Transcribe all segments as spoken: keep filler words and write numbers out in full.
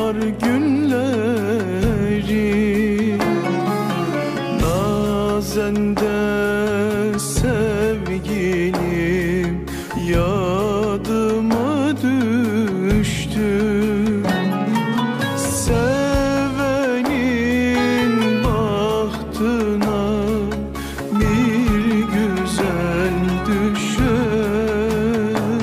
yar günleri, nazende sevgilim yadıma düştü. Sevenin bahtına bir güzel düşer.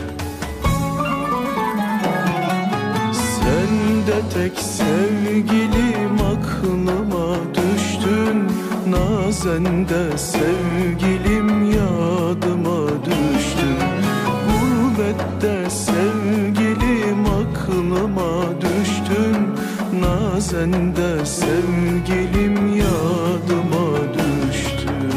Sen de tek sevgilim aklıma düştün, nazende sevgilim yadıma düştün. Gurbette sevgilim aklıma düştün, nazende sevgilim yadıma düştün.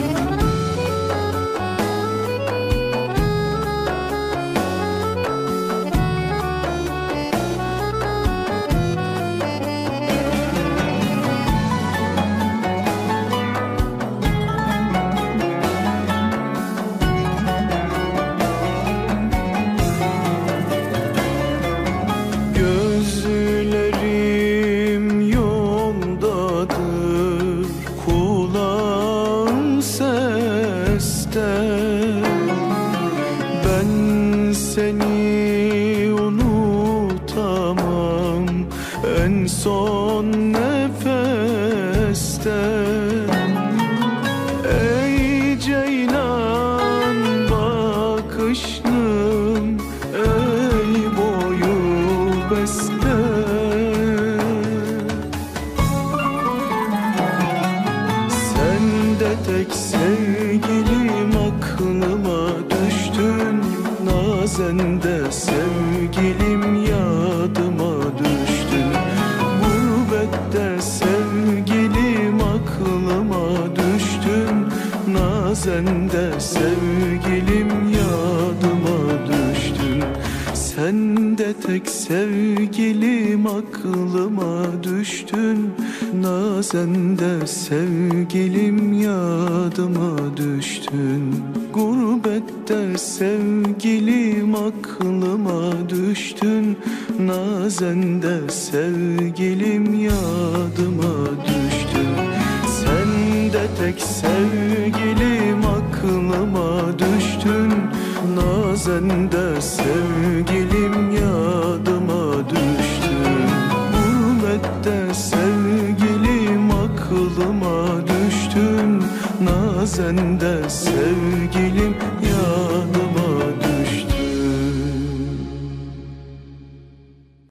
Gözlerim yoldadır, kulağım seste. Ben seni unutamam en son nefeste. Ey ceylan bakışlım, ey boyu beste. Sen de tek sevgilim aklıma düştün, nazende sevgilim yadıma düştün. Gurbette sevgilim aklıma düştün, nazende sevgilim yadıma düştün. Sen de tek sevgilim aklıma düştün, nazende sevgilim yadıma düştün. Gurbette sevgilim aklıma düştün, nazende sevgilim yadıma düştün. Sen de tek sevgilim aklıma düştün, nazende sevgilim yadıma düştün. Gurbette sevgilim aklıma düştün, nazende sevgilim yadıma